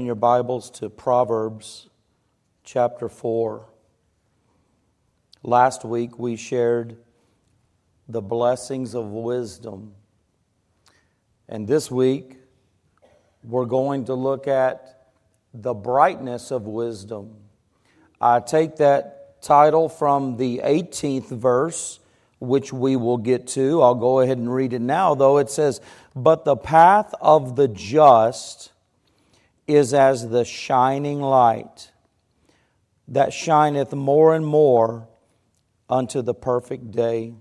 your Bibles to Proverbs chapter 4. Last week we shared the blessings of wisdom. And this week we're going to look at the brightness of wisdom. I take that title from the 18th verse, which we will get to. I'll go ahead and read it now, though. It says, "But the path of the just is as the shining light that shineth more and more unto the perfect day."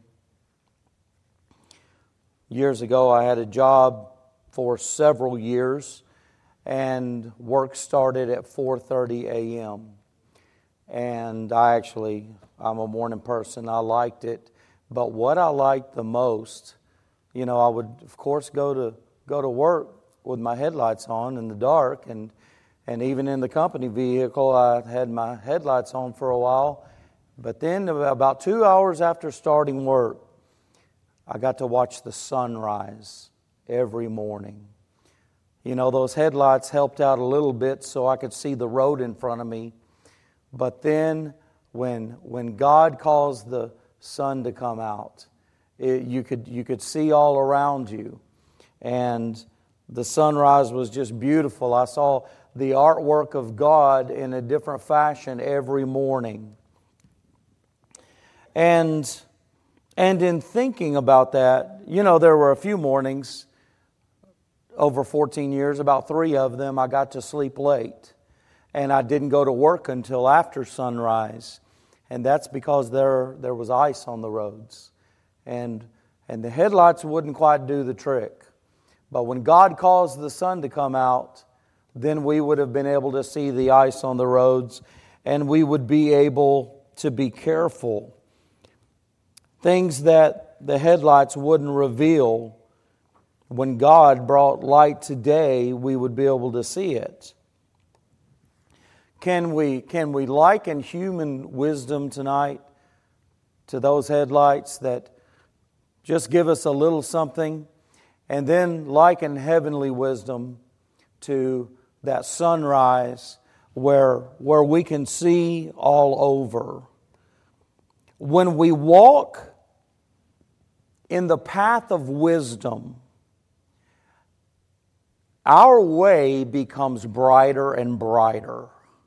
Years ago, I had a job for several years, and work started at 4:30 a.m. And I'm a morning person. I liked it. But what I liked the most, I would, of course, go to work with my headlights on in the dark, and even in the company vehicle, I had my headlights on for a while. But then about 2 hours after starting work, I got to watch the sunrise every morning. Those headlights helped out a little bit so I could see the road in front of me. But then when God caused the sun to come out, you could see all around you. And the sunrise was just beautiful. I saw the artwork of God in a different fashion every morning. And in thinking about that, there were a few mornings over 14 years, about 3 of them, I got to sleep late. And I didn't go to work until after sunrise. And that's because there was ice on the roads. And the headlights wouldn't quite do the trick. But when God caused the sun to come out, then we would have been able to see the ice on the roads, and we would be able to be careful. Things that the headlights wouldn't reveal, when God brought light today, we would be able to see it. Can we liken human wisdom tonight to those headlights that just give us a little something, and then liken heavenly wisdom to that sunrise where we can see all over? When we walk in the path of wisdom, our way becomes brighter and brighter.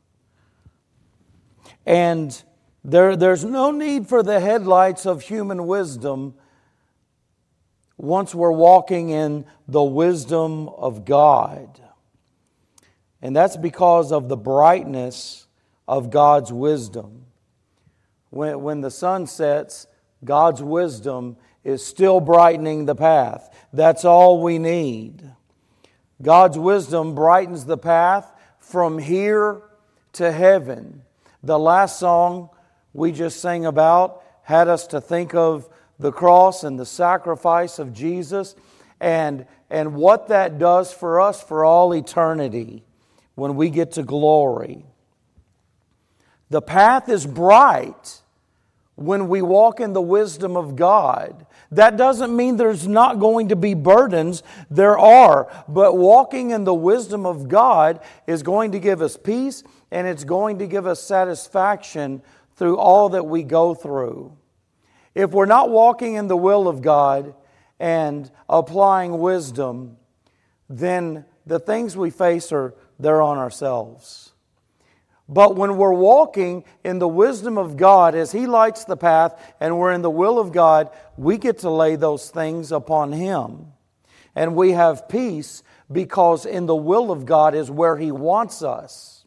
And there's no need for the headlights of human wisdom once we're walking in the wisdom of God. And that's because of the brightness of God's wisdom. When the sun sets, God's wisdom is still brightening the path. That's all we need. God's wisdom brightens the path from here to heaven. The last song we just sang about had us to think of the cross and the sacrifice of Jesus and what that does for us for all eternity when we get to glory. The path is bright when we walk in the wisdom of God. That doesn't mean there's not going to be burdens. There are. But walking in the wisdom of God is going to give us peace, and it's going to give us satisfaction through all that we go through. If we're not walking in the will of God and applying wisdom, then the things we face they're on ourselves. But when we're walking in the wisdom of God as He lights the path and we're in the will of God, we get to lay those things upon Him. And we have peace because in the will of God is where He wants us.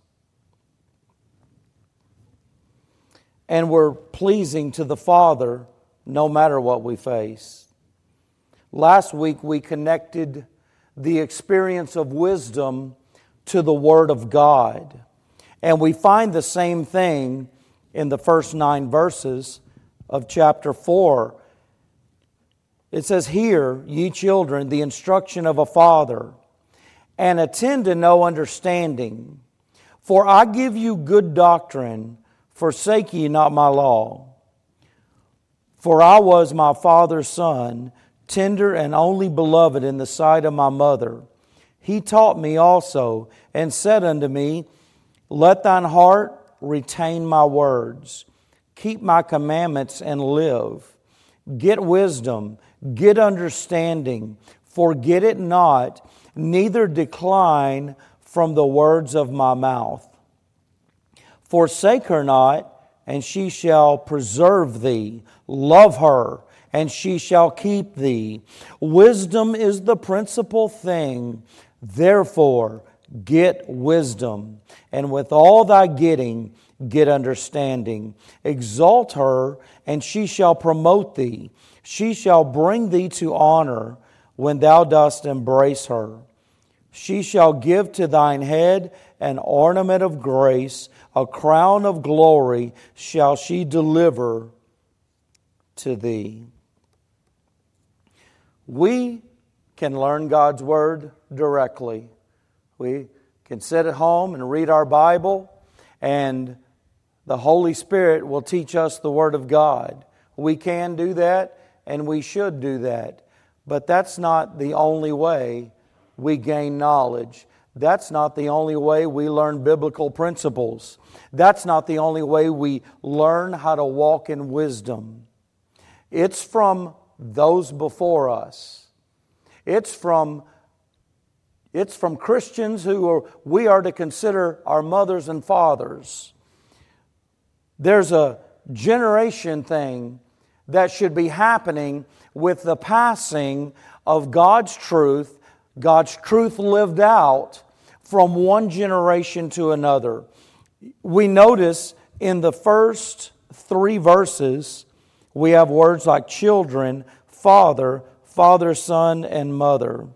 And we're pleasing to the Father no matter what we face. Last week we connected the experience of wisdom to the Word of God. And we find the same thing in the first 9 verses of chapter 4. It says, "Hear, ye children, the instruction of a father, and attend to know understanding. For I give you good doctrine, forsake ye not my law. For I was my father's son, tender and only beloved in the sight of my mother. He taught me also, and said unto me, Let thine heart retain my words. Keep my commandments and live. Get wisdom, get understanding. Forget it not, neither decline from the words of my mouth. Forsake her not, and she shall preserve thee. Love her, and she shall keep thee. Wisdom is the principal thing. Therefore, get wisdom, and with all thy getting, get understanding. Exalt her, and she shall promote thee. She shall bring thee to honor when thou dost embrace her. She shall give to thine head an ornament of grace, a crown of glory shall she deliver to thee. We can learn God's Word directly. We can sit at home and read our Bible, and the Holy Spirit will teach us the Word of God. We can do that, and we should do that. But that's not the only way we gain knowledge. That's not the only way we learn biblical principles. That's not the only way we learn how to walk in wisdom. It's from those before us. It's from Christians we are to consider our mothers and fathers. There's a generation thing that should be happening with the passing of God's truth lived out from one generation to another. We notice in the first 3 verses, we have words like children, father, son, and mother.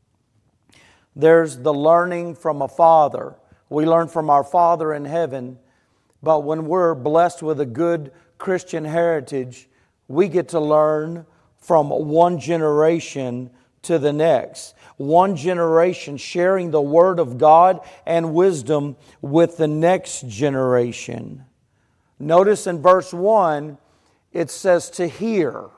There's the learning from a father. We learn from our Father in heaven, but when we're blessed with a good Christian heritage, we get to learn from one generation to the next. One generation sharing the Word of God and wisdom with the next generation. Notice in verse 1, it says to hear.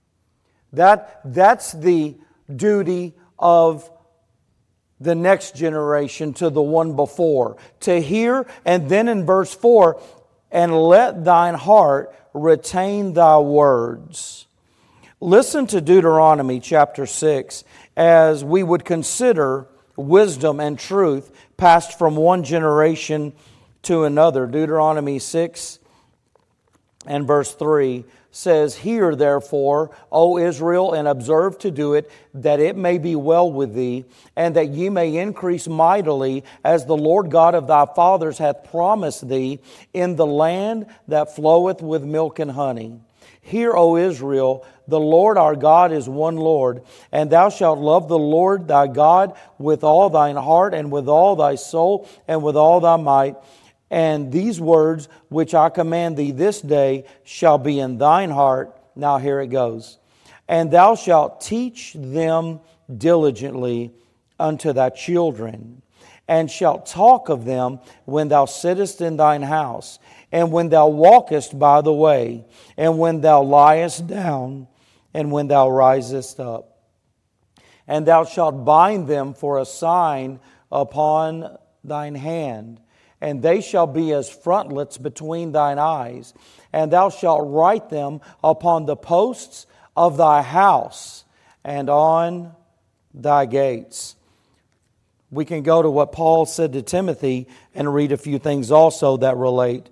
That's the duty of the next generation to the one before. To hear, and then in verse 4, and let thine heart retain thy words. Listen to Deuteronomy chapter 6 as we would consider wisdom and truth passed from one generation to another. Deuteronomy 6 and verse 3 says, Hear therefore, O Israel, and observe to do it, that it may be well with thee, and that ye may increase mightily, as the Lord God of thy fathers hath promised thee, in the land that floweth with milk and honey. Hear, O Israel, the Lord our God is one Lord, and thou shalt love the Lord thy God with all thine heart, and with all thy soul, and with all thy might. And these words which I command thee this day shall be in thine heart. Now here it goes. And thou shalt teach them diligently unto thy children, and shalt talk of them when thou sittest in thine house, and when thou walkest by the way, and when thou liest down, and when thou risest up. And thou shalt bind them for a sign upon thine hand, and they shall be as frontlets between thine eyes. And thou shalt write them upon the posts of thy house and on thy gates. We can go to what Paul said to Timothy and read a few things also that relate.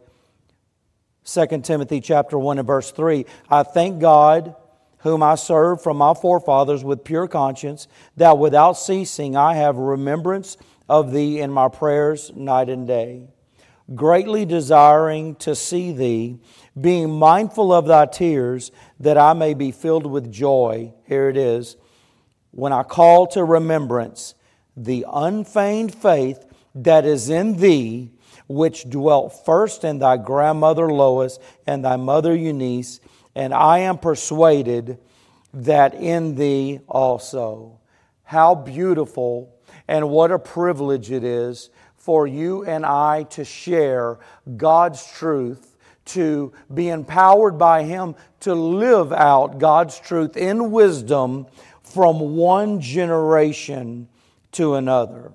2 Timothy chapter 1 and verse 3, I thank God, whom I serve from my forefathers with pure conscience, that without ceasing I have remembrance of thee in my prayers night and day, greatly desiring to see thee, being mindful of thy tears, that I may be filled with joy. Here it is. When I call to remembrance the unfeigned faith that is in thee, which dwelt first in thy grandmother Lois and thy mother Eunice, and I am persuaded that in thee also. How beautiful and what a privilege it is for you and I to share God's truth, to be empowered by Him to live out God's truth in wisdom from one generation to another.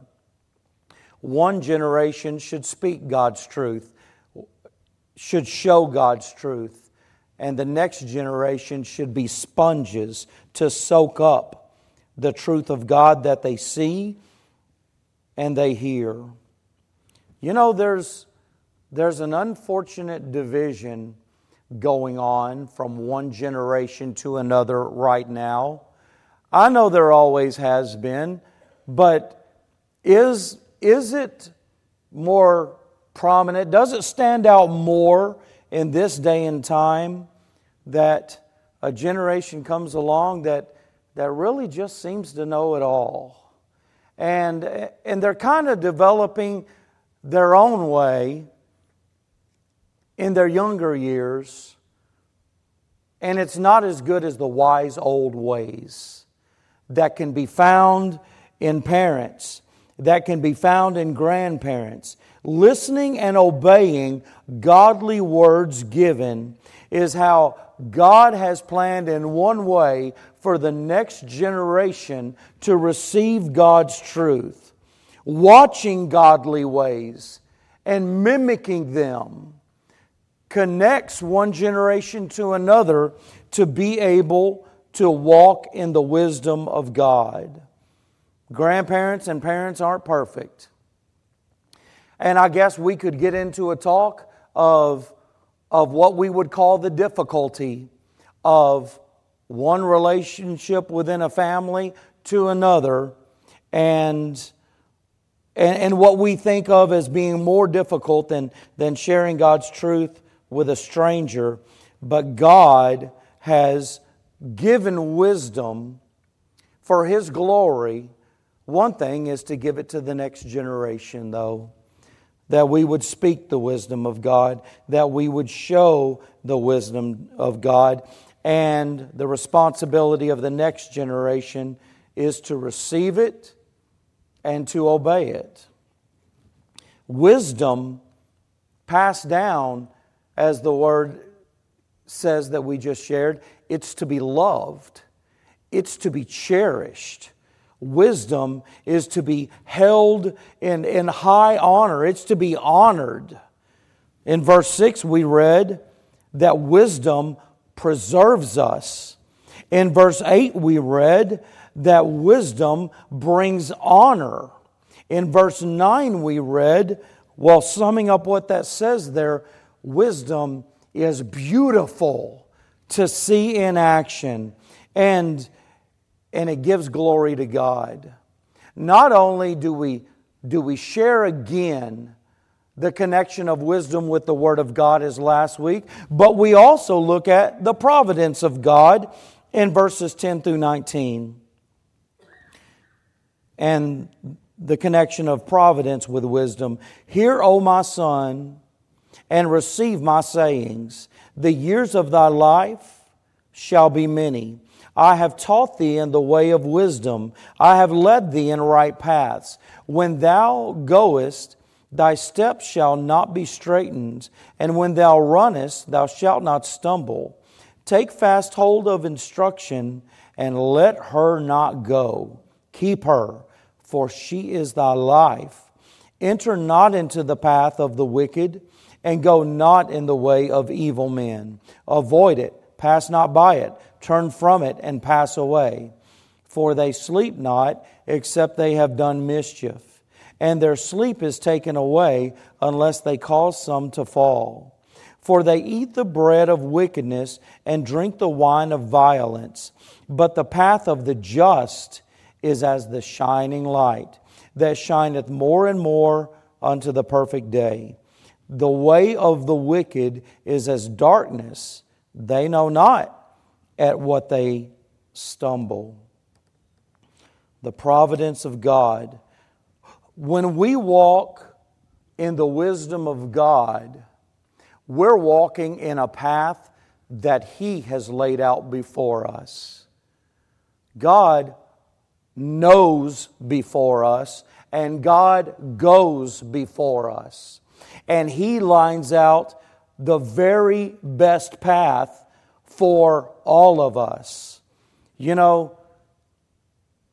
One generation should speak God's truth, should show God's truth, and the next generation should be sponges to soak up the truth of God that they see and they hear. You know, there's an unfortunate division going on from one generation to another right now. I know there always has been, but is it more prominent? Does it stand out more in this day and time that a generation comes along that really just seems to know it all? And they're kind of developing their own way in their younger years, and it's not as good as the wise old ways that can be found in parents, that can be found in grandparents. Listening and obeying godly words given is how God has planned in one way for the next generation to receive God's truth. Watching godly ways and mimicking them connects one generation to another to be able to walk in the wisdom of God. Grandparents and parents aren't perfect. And I guess we could get into a talk of what we would call the difficulty of one relationship within a family to another, and what we think of as being more difficult than sharing God's truth with a stranger. But God has given wisdom for His glory. One thing is to give it to the next generation, though. That we would speak the wisdom of God, that we would show the wisdom of God. And the responsibility of the next generation is to receive it and to obey it. Wisdom passed down, as the word says that we just shared, it's to be loved. It's to be cherished. Wisdom is to be held in high honor. It's to be honored. In verse 6 we read that wisdom preserves us. In verse 8 we read that wisdom brings honor. In verse 9 we read, well, summing up what that says there, wisdom is beautiful to see in action, and it gives glory to God. Not only do we share again the connection of wisdom with the Word of God as last week, but we also look at the providence of God in verses 10 through 19. And the connection of providence with wisdom. Hear, O my son, and receive my sayings. The years of thy life shall be many. I have taught thee in the way of wisdom. I have led thee in right paths. When thou goest, thy steps shall not be straitened, and when thou runnest, thou shalt not stumble. Take fast hold of instruction, and let her not go. Keep her, for she is thy life. Enter not into the path of the wicked, and go not in the way of evil men. Avoid it, pass not by it, turn from it, and pass away. For they sleep not, except they have done mischief, and their sleep is taken away, unless they cause some to fall. For they eat the bread of wickedness, and drink the wine of violence. But the path of the just is as the shining light, that shineth more and more unto the perfect day. The way of the wicked is as darkness. They know not at what they stumble. The providence of God. When we walk in the wisdom of God, we're walking in a path that He has laid out before us. God knows before us, and God goes before us. And He lines out the very best path for all of us. You know,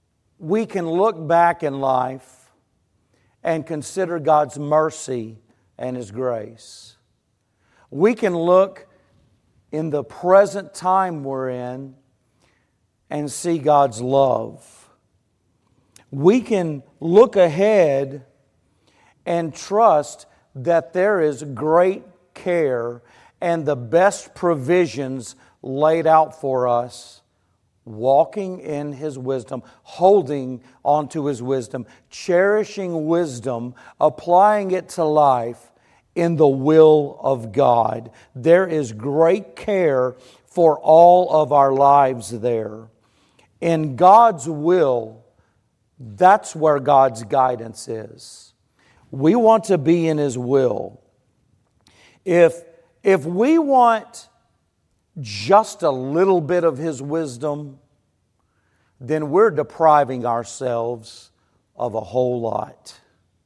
we can look back in life and consider God's mercy and His grace. We can look in the present time we're in and see God's love. We can look ahead and trust that there is great care and the best provisions laid out for us, walking in His wisdom, holding onto His wisdom, cherishing wisdom, applying it to life in the will of God. There is great care for all of our lives there. In God's will, that's where God's guidance is. We want to be in His will. If we want just a little bit of His wisdom, then we're depriving ourselves of a whole lot.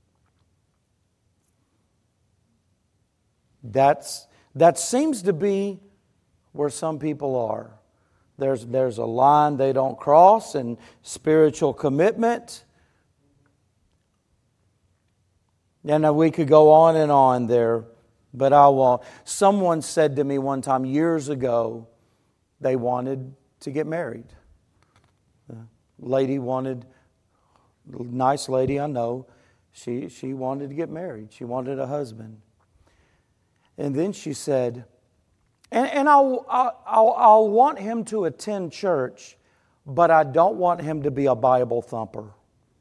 That seems to be where some people are. There's a line they don't cross in spiritual commitment. And we could go on and on there, but I won't. Someone said to me one time years ago, they wanted to get married. Lady wanted, nice lady I know, she wanted to get married. She wanted a husband. And then she said, and I'll want him to attend church, but I don't want him to be a Bible thumper.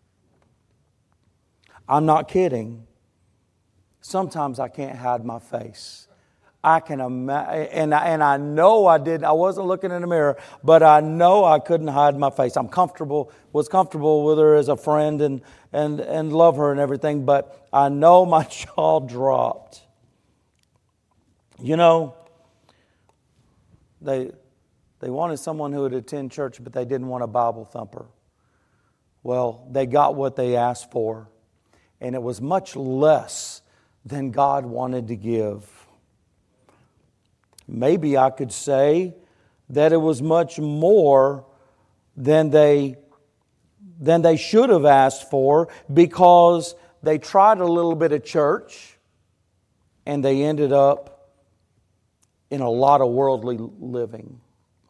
I'm not kidding. Sometimes I can't hide my face. I can imagine, and I know I did. I wasn't looking in the mirror, but I know I couldn't hide my face. Was comfortable with her as a friend and love her and everything, but I know my jaw dropped. You know, they wanted someone who would attend church, but they didn't want a Bible thumper. Well, they got what they asked for, and it was much less than God wanted to give. Maybe I could say that it was much more than they should have asked for, because they tried a little bit of church and they ended up in a lot of worldly living.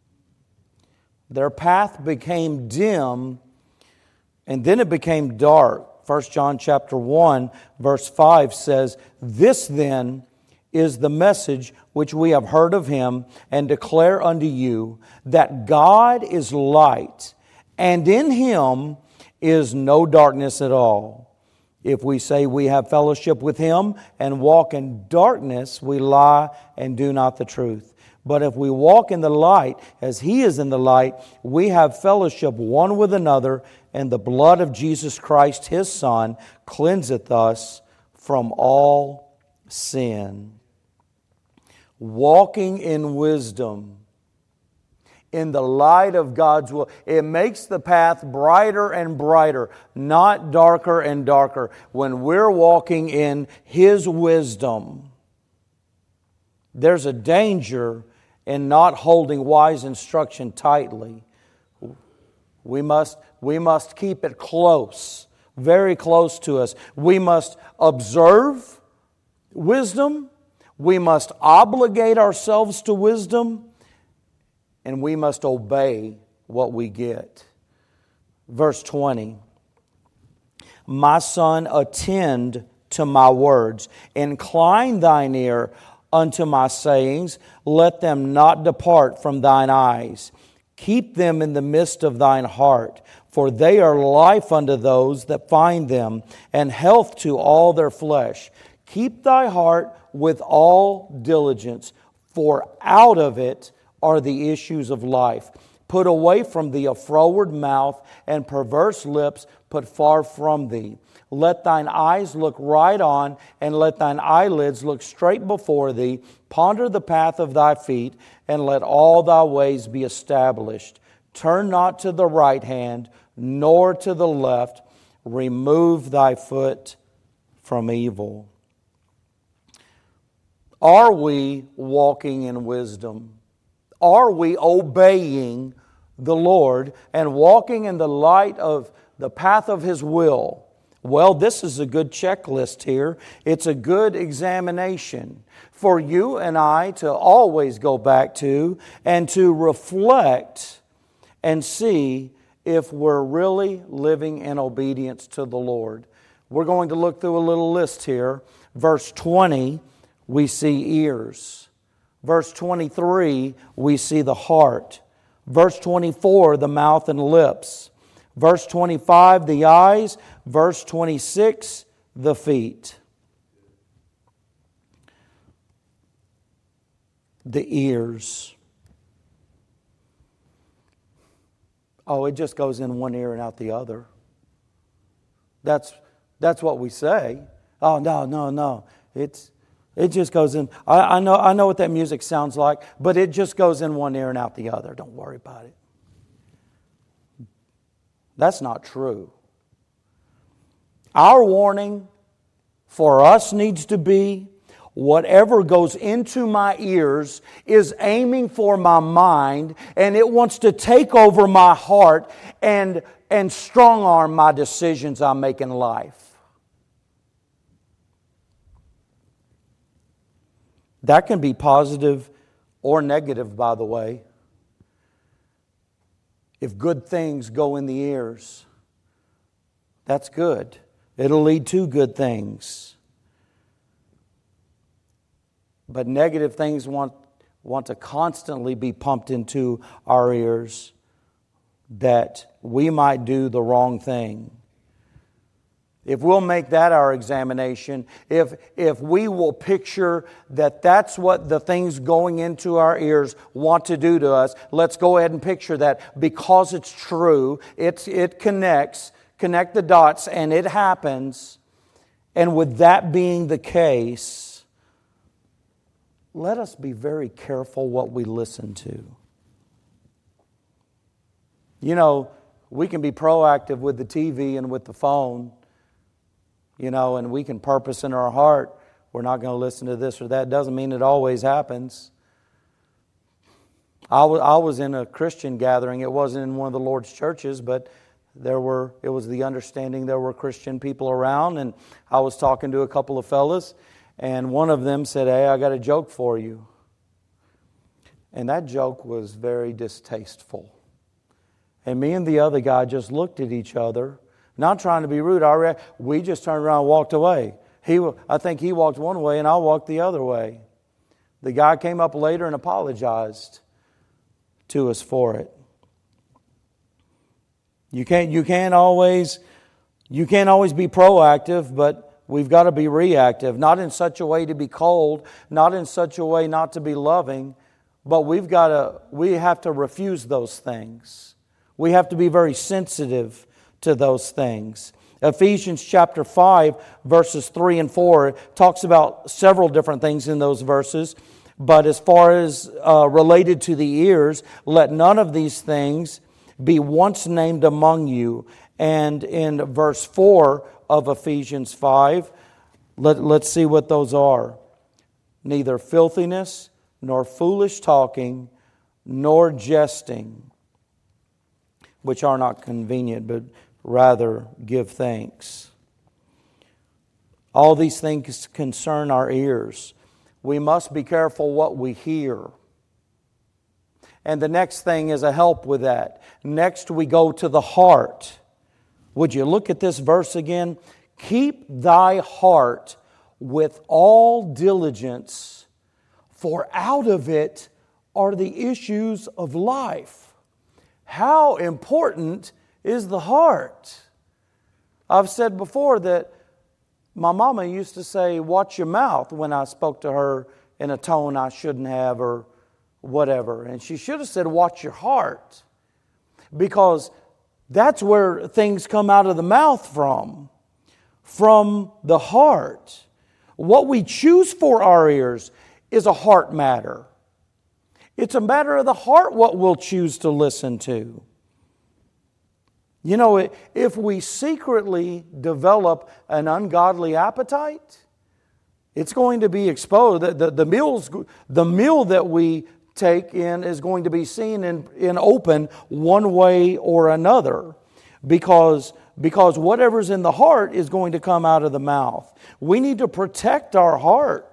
Their path became dim, and then it became dark. 1 John chapter 1, verse 5 says, "This then is the message which we have heard of Him and declare unto you, that God is light, and in Him is no darkness at all. If we say we have fellowship with Him and walk in darkness, we lie and do not the truth. But if we walk in the light, as He is in the light, we have fellowship one with another, and the blood of Jesus Christ, His Son, cleanseth us from all sin." Walking in wisdom, in the light of God's will, it makes the path brighter and brighter, not darker and darker. When we're walking in His wisdom, there's a danger in not holding wise instruction tightly. We must keep it close, very close to us. We must observe wisdom. We must obligate ourselves to wisdom. And we must obey what we get. Verse 20. "My son, attend to my words. Incline thine ear unto my sayings. Let them not depart from thine eyes. Keep them in the midst of thine heart. For they are life unto those that find them, and health to all their flesh. Keep thy heart with all diligence, for out of it are the issues of life. Put away from thee a froward mouth, and perverse lips put far from thee. Let thine eyes look right on, and let thine eyelids look straight before thee. Ponder the path of thy feet, and let all thy ways be established. Turn not to the right hand, nor to the left. Remove thy foot from evil." Are we walking in wisdom? Are we obeying the Lord and walking in the light of the path of His will. Well, this is a good checklist here. It's a good examination for you and I to always go back to and to reflect and see if we're really living in obedience to the Lord. We're going to look through a little list here. Verse 20, we see ears. Verse 23, we see the heart. Verse 24, the mouth and lips. Verse 25, the eyes. Verse 26, the feet. The ears. Oh, it just goes in one ear and out the other. That's what we say. Oh, no. It just goes in. I know what that music sounds like, but it just goes in one ear and out the other. Don't worry about it. That's not true. Our warning for us needs to be, whatever goes into my ears is aiming for my mind, and it wants to take over my heart and strong arm my decisions I make in life. That can be positive or negative, by the way. If good things go in the ears, that's good. It'll lead to good things. But negative things want to constantly be pumped into our ears that we might do the wrong thing. If we'll make that our examination, if we will picture that that's what the things going into our ears want to do to us, let's go ahead and picture that because it's true, it connect the dots, and it happens. And with that being the case, let us be very careful what we listen to. You know, we can be proactive with the TV and with the phone. You know, and we can purpose in our heart, we're not going to listen to this or that. Doesn't mean it always happens. I was in a Christian gathering. It wasn't in one of the Lord's churches, but it was the understanding there were Christian people around, and I was talking to a couple of fellas, and one of them said, "Hey, I got a joke for you." And that joke was very distasteful. And me and the other guy just looked at each other. Not trying to be rude. We just turned around and walked away. I think he walked one way and I walked the other way. The guy came up later and apologized to us for it. You can't always be proactive, but we've got to be reactive. Not in such a way to be cold, not in such a way not to be loving, but we have to refuse those things. We have to be very sensitive to those things. Ephesians chapter 5, verses 3 and 4 talks about several different things in those verses. But as far as related to the ears, let none of these things be once named among you. And in verse 4 of Ephesians 5, let's see what those are. Neither filthiness, nor foolish talking, nor jesting, which are not convenient, but rather give thanks. All these things concern our ears. We must be careful what we hear. And the next thing is a help with that. Next we go to the heart. Would you look at this verse again? Keep thy heart with all diligence, for out of it are the issues of life. How important is the heart? I've said before that my mama used to say, "Watch your mouth," when I spoke to her in a tone I shouldn't have or whatever. And she should have said, "Watch your heart." Because that's where things come out of the mouth from the heart. What we choose for our ears is a heart matter. It's a matter of the heart what we'll choose to listen to. You know, if we secretly develop an ungodly appetite, it's going to be exposed. The meal that we take in is going to be seen in open one way or another, because because whatever's in the heart is going to come out of the mouth. We need to protect our heart.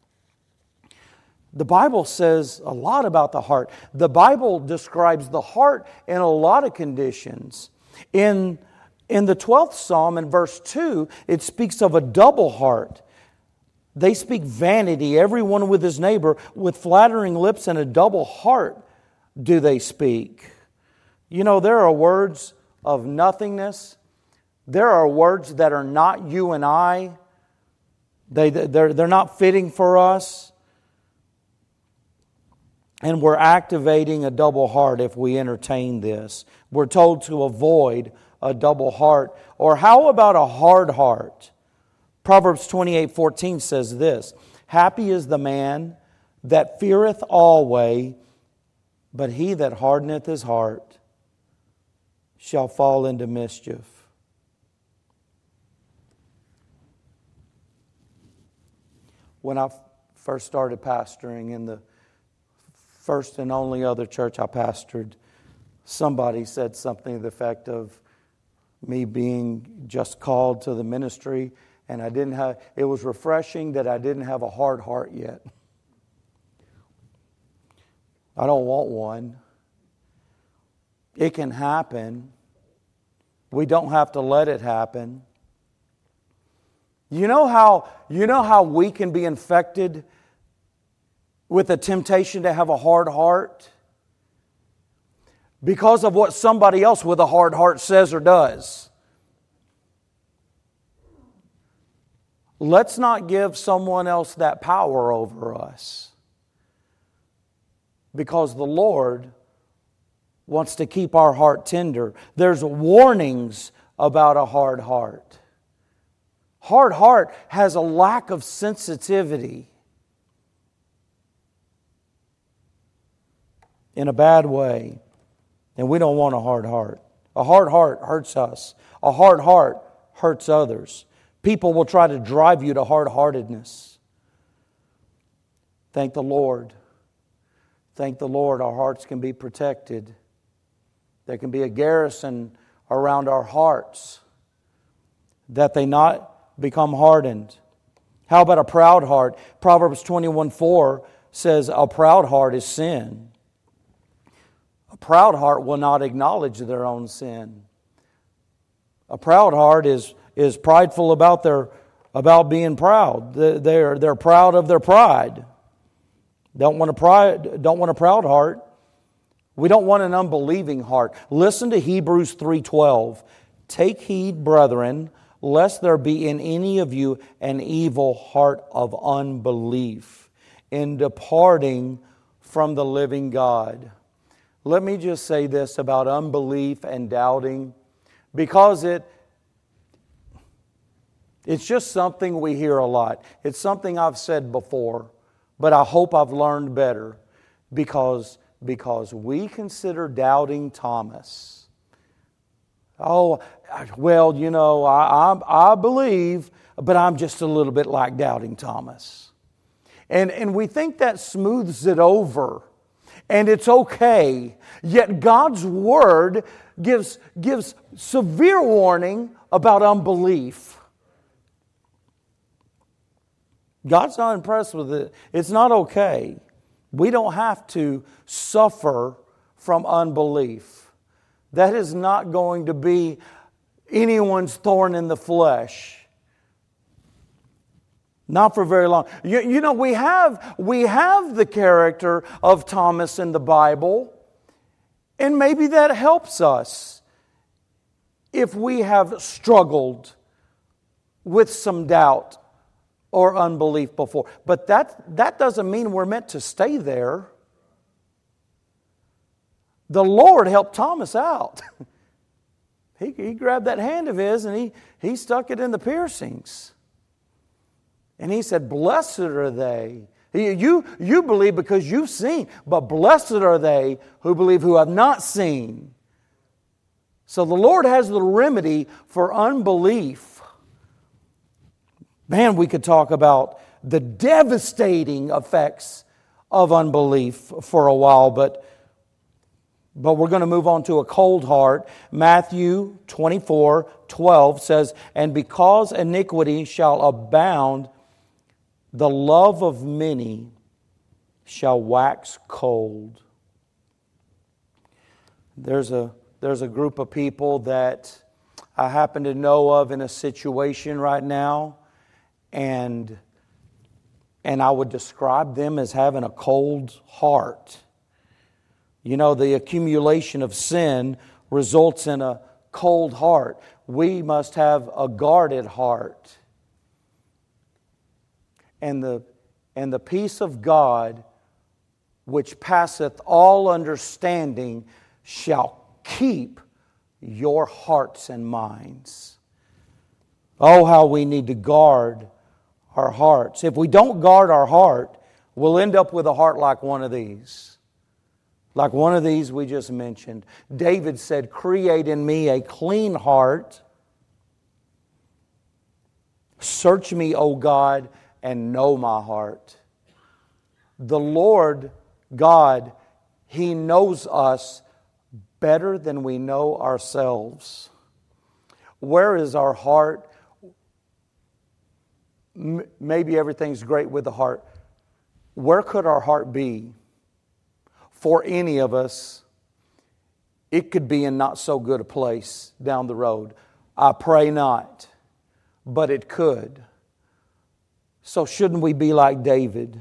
The Bible says a lot about the heart. The Bible describes the heart in a lot of conditions. In the 12th Psalm, in verse 2, it speaks of a double heart. They speak vanity, everyone with his neighbor, with flattering lips and a double heart do they speak. You know, there are words of nothingness. There are words that are not you and I. They're not fitting for us. And we're activating a double heart if we entertain this. We're told to avoid a double heart. Or how about a hard heart? Proverbs 28:14 says this, "Happy is the man that feareth always, but he that hardeneth his heart shall fall into mischief." When I first started pastoring in the first and only other church I pastored, somebody said something to the effect of me being just called to the ministry, and it was refreshing that I didn't have a hard heart yet. I don't want one. It can happen. We don't have to let it happen. You know how we can be infected with the temptation to have a hard heart? Because of what somebody else with a hard heart says or does. Let's not give someone else that power over us. Because the Lord wants to keep our heart tender. There's warnings about a hard heart. Hard heart has a lack of sensitivity. In a bad way. And we don't want a hard heart. A hard heart hurts us. A hard heart hurts others. People will try to drive you to hard-heartedness. Thank the Lord. Thank the Lord our hearts can be protected. There can be a garrison around our hearts that they not become hardened. How about a proud heart? Proverbs 21:4 says a proud heart is sin. A proud heart will not acknowledge their own sin. A proud heart is prideful about being proud. They're proud of their pride. Don't want a proud heart. We don't want an unbelieving heart. Listen to Hebrews 3:12. "Take heed, brethren, lest there be in any of you an evil heart of unbelief in departing from the living God." Let me just say this about unbelief and doubting, because it's just something we hear a lot. It's something I've said before, but I hope I've learned better, because we consider doubting Thomas. Oh, well, you know, I believe, but I'm just a little bit like doubting Thomas. And we think that smooths it over. And it's okay. Yet God's Word gives severe warning about unbelief. God's not impressed with it. It's not okay. We don't have to suffer from unbelief. That is not going to be anyone's thorn in the flesh. Not for very long. You know, we have the character of Thomas in the Bible, and maybe that helps us if we have struggled with some doubt or unbelief before. But that doesn't mean we're meant to stay there. The Lord helped Thomas out. He grabbed that hand of his and he stuck it in the piercings. And he said, "Blessed are they." You believe because you've seen, but blessed are they who believe who have not seen. So the Lord has the remedy for unbelief. Man, we could talk about the devastating effects of unbelief for a while, but But we're going to move on to a cold heart. Matthew 24:12 says, "And because iniquity shall abound, the love of many shall wax cold." There's a group of people that I happen to know of in a situation right now, and I would describe them as having a cold heart. You know, the accumulation of sin results in a cold heart. We must have a guarded heart. And the peace of God, which passeth all understanding, shall keep your hearts and minds. Oh, how we need to guard our hearts. If we don't guard our heart, we'll end up with a heart like one of these. Like one of these we just mentioned. David said, "Create in me a clean heart. Search me, O God, and know my heart." The Lord God, He knows us better than we know ourselves. Where is our heart? Maybe everything's great with the heart. Where could our heart be? For any of us, it could be in not so good a place down the road. I pray not, but it could. So shouldn't we be like David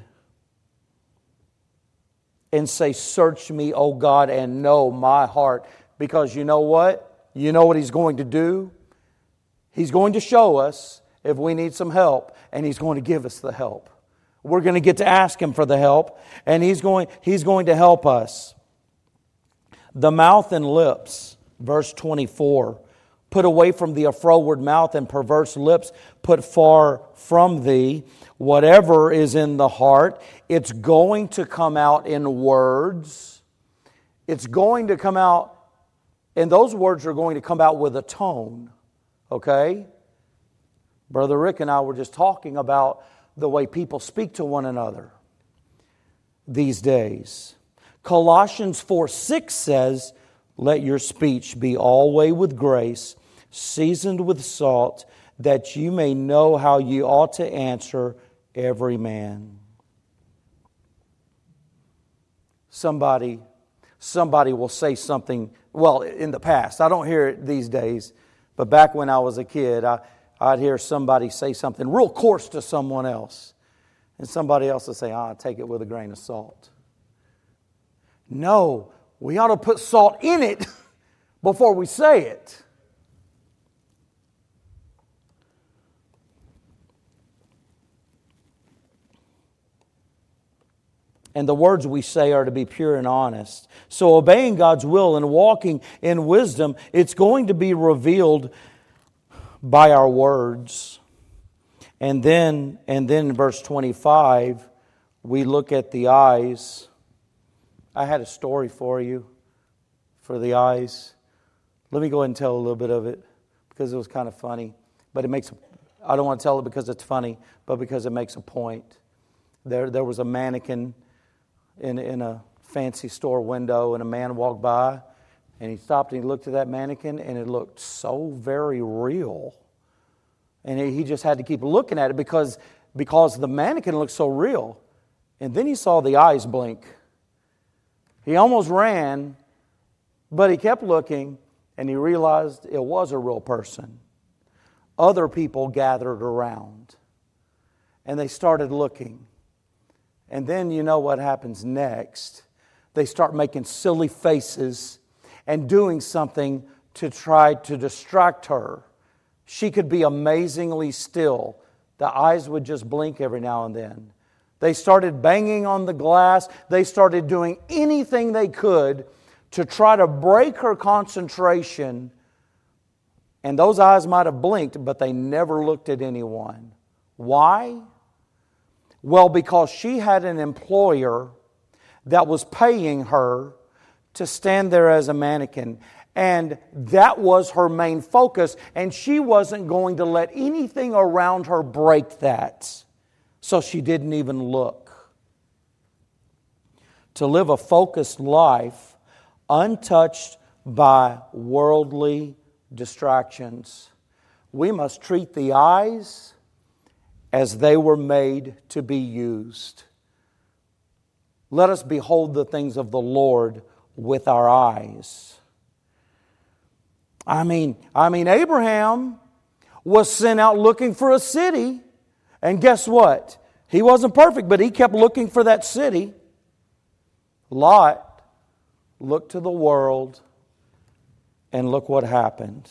and say, "Search me, O God, and know my heart"? Because you know what? You know what He's going to do? He's going to show us if we need some help, and He's going to give us the help. We're going to get to ask Him for the help, and He's going to help us. The mouth and lips, verse 24. "Put away from thee a froward mouth, and perverse lips put far from thee. Whatever is in the heart, it's going to come out in words. It's going to come out, and those words are going to come out with a tone." Okay? Brother Rick and I were just talking about the way people speak to one another these days. Colossians 4:6 says, "Let your speech be always with grace, seasoned with salt, that you may know how you ought to answer every man." Somebody will say something, well, in the past, I don't hear it these days, but back when I was a kid, I'd hear somebody say something real coarse to someone else. And somebody else would say, "Take it with a grain of salt." No, we ought to put salt in it before we say it. And the words we say are to be pure and honest. So obeying God's will and walking in wisdom, it's going to be revealed by our words. And then in verse 25, we look at the eyes. I had a story for you for the eyes. Let me go ahead and tell a little bit of it because it was kind of funny. But I don't want to tell it because it's funny, but because it makes a point. There was a mannequin in a fancy store window, and a man walked by, and he stopped and he looked at that mannequin, and it looked so very real. And he just had to keep looking at it because the mannequin looked so real. And then he saw the eyes blink. He almost ran, but he kept looking, and he realized it was a real person. Other people gathered around, and they started looking. And then you know what happens next. They start making silly faces and doing something to try to distract her. She could be amazingly still. The eyes would just blink every now and then. They started banging on the glass. They started doing anything they could to try to break her concentration. And those eyes might have blinked, but they never looked at anyone. Why? Well, because she had an employer that was paying her to stand there as a mannequin. And that was her main focus. And she wasn't going to let anything around her break that. So she didn't even look. To live a focused life, untouched by worldly distractions. We must treat the eyes as they were made to be used. Let us behold the things of the Lord with our eyes. I mean, Abraham was sent out looking for a city, and guess what? He wasn't perfect, but he kept looking for that city. Lot looked to the world, and look what happened.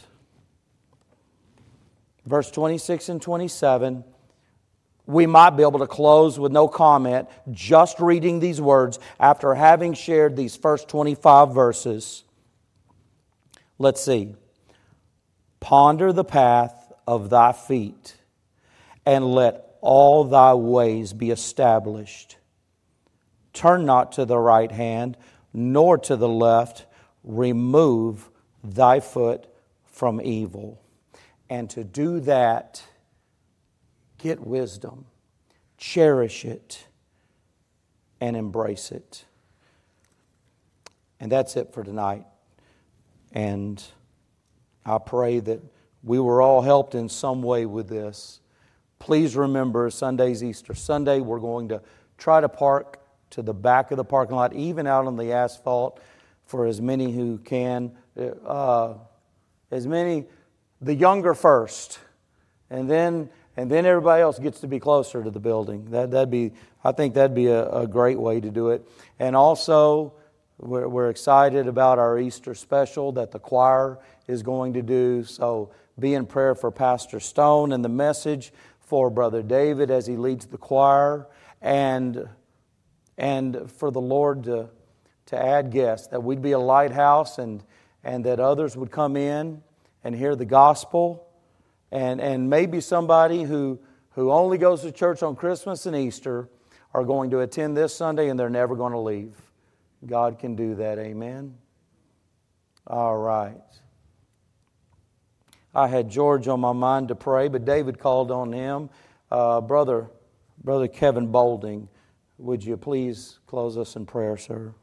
Verse 26 and 27, we might be able to close with no comment, just reading these words after having shared these first 25 verses. Let's see. Ponder the path of thy feet, and let all thy ways be established. Turn not to the right hand, nor to the left. Remove thy foot from evil. And to do that, get wisdom, cherish it, and embrace it. And that's it for tonight. And I pray that we were all helped in some way with this. Please remember, Sunday's Easter Sunday. We're going to try to park to the back of the parking lot, even out on the asphalt, for as many who can. As many, the younger first, and then everybody else gets to be closer to the building. I think that'd be a great way to do it. And also, we're excited about our Easter special that the choir is going to do. So be in prayer for Pastor Stone and the message for Brother David as he leads the choir, and for the Lord to add guests, that we'd be a lighthouse, and that others would come in and hear the gospel, and maybe somebody who only goes to church on Christmas and Easter are going to attend this Sunday and they're never going to leave. God can do that, amen? All right. I had George on my mind to pray, but David called on him. Brother Kevin Bolding, would you please close us in prayer, sir?